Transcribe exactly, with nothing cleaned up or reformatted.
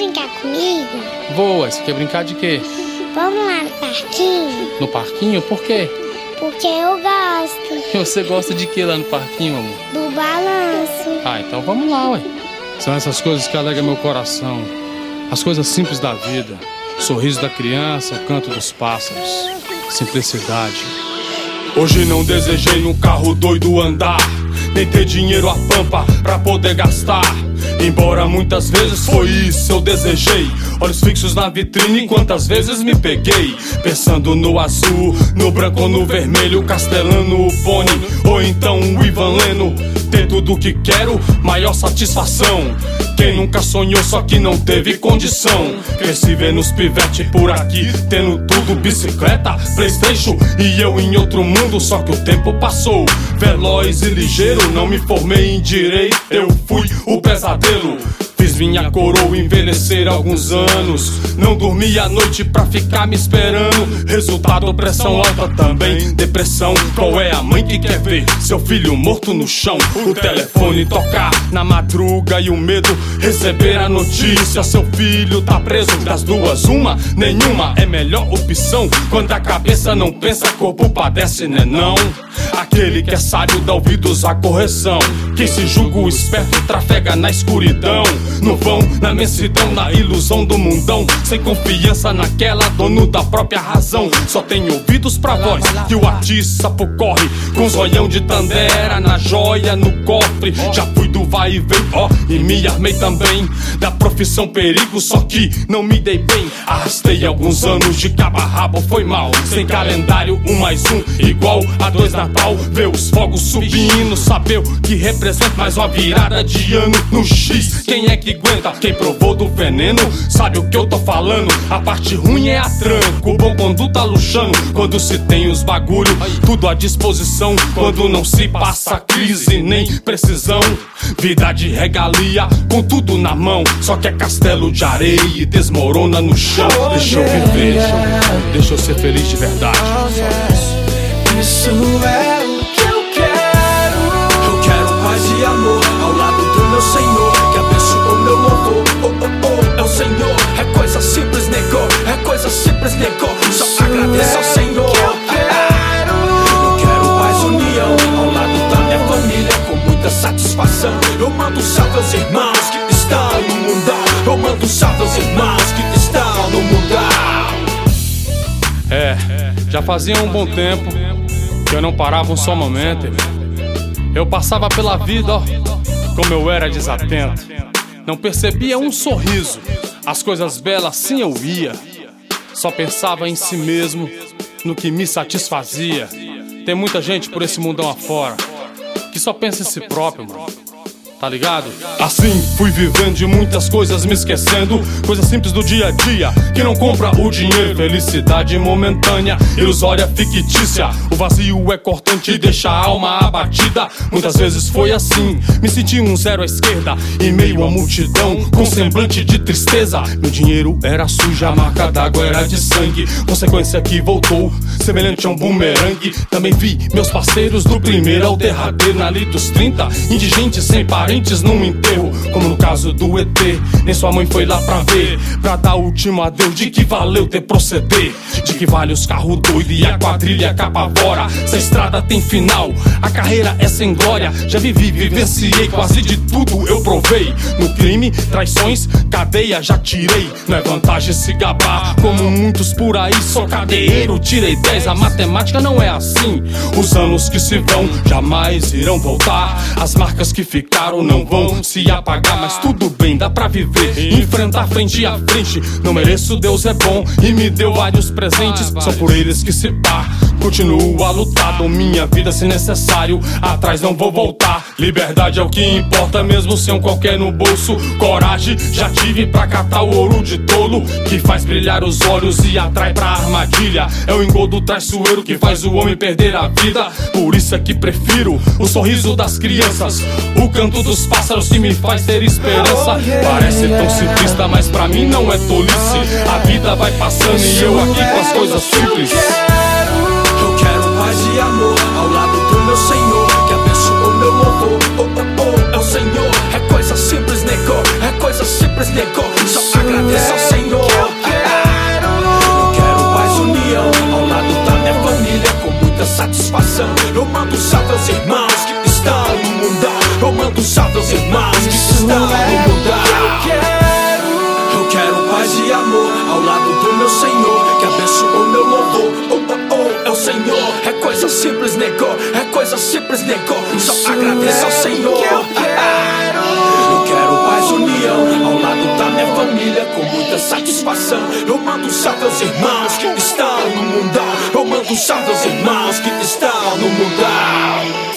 brincar comigo? Boa, você quer brincar de quê? Vamos lá no parquinho? No parquinho? Por quê? Porque eu gosto. E você gosta de quê lá no parquinho, amor? Do balanço. Ah, então vamos lá, ué. São essas coisas que alegram meu coração. As coisas simples da vida. O sorriso da criança, o canto dos pássaros. Simplicidade. Hoje não desejei num carro doido andar, nem ter dinheiro a pampa pra poder gastar. Embora muitas vezes foi isso eu desejei. Olhos fixos na vitrine, quantas vezes me peguei pensando no azul, no branco ou no vermelho, castelano o Pony ou então o Ivan Leno. Ter tudo o que quero, maior satisfação. Quem nunca sonhou só que não teve condição. Cresci vendo os pivete por aqui, tendo tudo, bicicleta, Playstation e eu em outro mundo. Só que o tempo passou, veloz e ligeiro. Não me formei em direito, eu fui o pesadelo. Fiz minha coroa envelhecer alguns anos. Não dormi à noite pra ficar me esperando. Resultado, pressão alta também, depressão. Qual é a mãe que quer ver seu filho morto no chão? O telefone tocar na madruga e o medo receber a notícia: seu filho tá preso. Das duas, uma, nenhuma é melhor opção. Quando a cabeça não pensa, corpo padece, né não? Aquele que é sábio dá ouvidos à correção. Quem se julga o esperto trafega na escuridão. No vão, na imensidão, na ilusão do mundão. Sem confiança naquela, dono da própria razão. Só tem ouvidos pra voz que o artista corre com zoião de tandera na joia, no cofre. Já fui do vai e vem, ó, e me armei também da profissão perigo, só que não me dei bem. Arrastei alguns anos de cabo a rabo, foi mal. Sem calendário, um mais um igual a dois Natal. Ver os fogos subindo, saber o que representa mais uma virada de ano no X. Quem é que aguenta? Quem provou do veneno sabe o que eu tô falando. A parte ruim é a tranco, o bom quando tá luxando. Quando se tem os bagulho, tudo à disposição. Quando não se passa crise nem precisão. Vida de regalia, com tudo na mão. Só que é castelo de areia e desmorona no chão. Deixa eu viver, deixa eu ser feliz de verdade. Isso é o que eu quero. Eu quero paz e amor ao lado do meu Senhor, que abençoou meu louvor. Oh, oh, oh, é o Senhor. É coisa simples, negou. É coisa simples, negou. Só agradeça ao Senhor. Eu quero. Eu quero paz e união ao lado da minha família, com muita satisfação. Eu mando salve aos irmãos que estão no mundão. Eu mando salve aos irmãos que estão no mundão. É, já fazia um bom tempo que eu não parava um só momento, irmão. Eu passava pela vida, ó, como eu era desatento. Não percebia um sorriso, as coisas belas sim eu ia. Só pensava em si mesmo, no que me satisfazia. Tem muita gente por esse mundão afora que só pensa em si próprio, mano. Tá ligado? Assim fui vivendo de muitas coisas, me esquecendo. Coisas simples do dia a dia, que não compra o dinheiro. Felicidade momentânea, ilusória, fictícia. O vazio é cortante e deixa a alma abatida. Muitas vezes foi assim, me senti um zero à esquerda, em meio à multidão, com semblante de tristeza. Meu dinheiro era sujo, a marca d'água era de sangue. Consequência que voltou, semelhante a um bumerangue. Também vi meus parceiros do primeiro ao derradeiro, na lei dos trinta, indigentes sem parentes num enterro, como no caso do E T. Nem sua mãe foi lá pra ver, pra dar o último adeus. De que valeu ter proceder? De que vale os carros doidos e a quadrilha capavora? Se a estrada tem final, a carreira é sem glória. Já vivi, vivenciei, quase de tudo eu provei. No crime, traições, cadeia já tirei. Não é vantagem se gabar, como muitos por aí. Sou cadeiro, tirei dez, a matemática não é assim. Os anos que se vão jamais irão voltar. As marcas que ficaram não vão se apagar, mas tudo bem, dá pra viver, enfrentar frente a frente. Não mereço, Deus é bom e me deu vários presentes. São por eles que se pá, continuo a lutar. Dou minha vida se necessário, atrás não vou voltar. Liberdade é o que importa, mesmo sem um qualquer no bolso. Coragem já tive pra catar o ouro de tolo, que faz brilhar os olhos e atrai pra armadilha. É o engodo traiçoeiro que faz o homem perder a vida. Por isso é que prefiro o sorriso das crianças, o canto dos pássaros que me faz ter esperança. Parece tão simplista, mas pra mim não é tolice. A vida vai passando e eu aqui com as coisas simples. Eu quero paz e amor ao lado do meu Senhor, que abençoou meu louvor. Oh, oh, oh, é o Senhor. É coisa simples, negou. É coisa simples, negou. Só agradeço. mando um salve aos irmãos que estão no mundão. Eu mando um salve aos irmãos que estão no mundão. Eu quero paz e amor ao lado do meu Senhor, que abençoou meu louvor. Oh, oh, oh, é o Senhor. É coisa simples, negou. É coisa simples, negou. Só agradeça ao Senhor. Eu quero paz e união ao lado da minha família, com muita satisfação. Eu mando um salve aos irmãos que estão no mundão. Eu mando um salve aos irmãos que estão no mundão.